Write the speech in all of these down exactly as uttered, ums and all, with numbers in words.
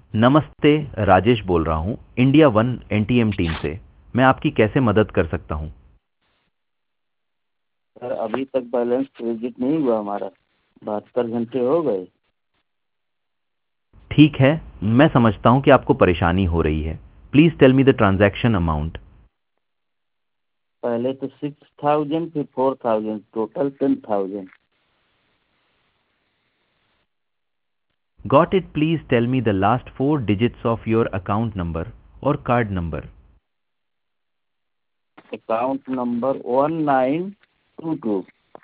नमस्ते, राजेश बोल रहा हूँ इंडिया वन एनटीएम टीम से। मैं आपकी कैसे मदद कर सकता हूँ? सर अभी तक बैलेंस क्रेडिट नहीं हुआ हमारा। बहत्तर घंटे हो गए। ठीक है, मैं समझता हूँ कि आपको परेशानी हो रही है। Please tell me the transaction amount. पहले तो सिक्स थाउजेंड फिर four thousand total ten thousand. Got it? Please tell me the last four digits of your account number or card number. Account number one nine two two.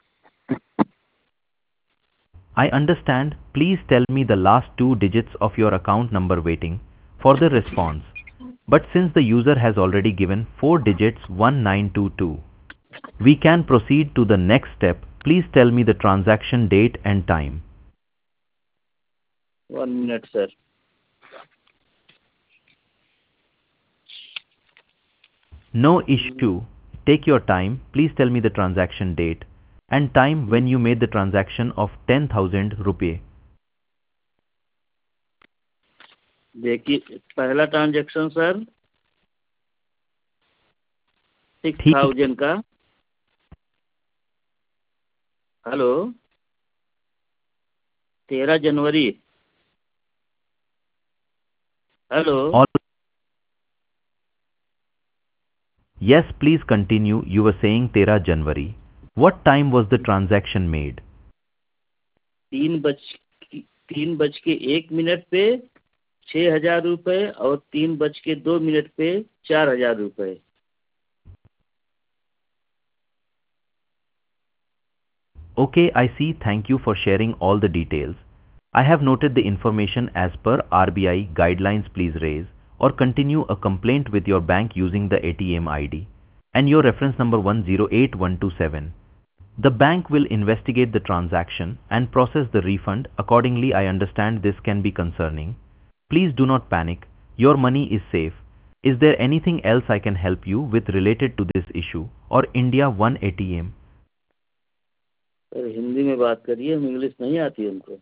I understand. Please tell me the last two digits of your account number waiting for the response. But since the user has already given four digits one nine two two, we can proceed to the next step. Please tell me the transaction date and time. One minute sir. No issue. Take your time. Please tell me the transaction date and time when you made the transaction of ten thousand rupees. देखिए पहला transaction sir six ठीक। Thousand का। Hello, तेरह जनवरी। Hello. All yes, please continue. You were saying thirteen January. What time was the transaction made? तीन बज तीन बज के एक मिनट पे छः हजार रुपये और तीन बज के दो मिनट पे चार हजार रुपये। Okay, I see. Thank you for sharing all the details. I have noted the information as per R B I guidelines. Please raise or continue a complaint with your bank using the A T M I D and your reference number one zero eight one two seven. The bank will investigate the transaction and process the refund accordingly. I understand this can be concerning. Please do not panic. Your money is safe. Is there anything else I can help you with related to this issue or India One A T M? Sir Hindi में बात करिए, हम English नहीं आती हमको।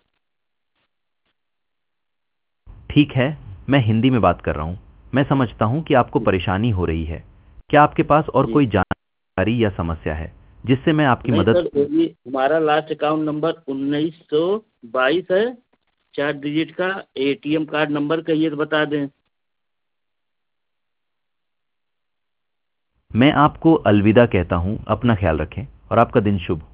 ठीक है, मैं हिंदी में बात कर रहा हूँ। मैं समझता हूँ कि आपको परेशानी हो रही है। क्या आपके पास और जी कोई जानकारी या समस्या है जिससे मैं आपकी नहीं मदद? सर, ये हमारा लास्ट अकाउंट नंबर उन्नीस सौ बाईस है। चार डिजिट का एटीएम कार्ड नंबर कहिए तो बता दें। मैं आपको अलविदा कहता हूँ। अपना ख्याल रखें और आपका दिन शुभ हो।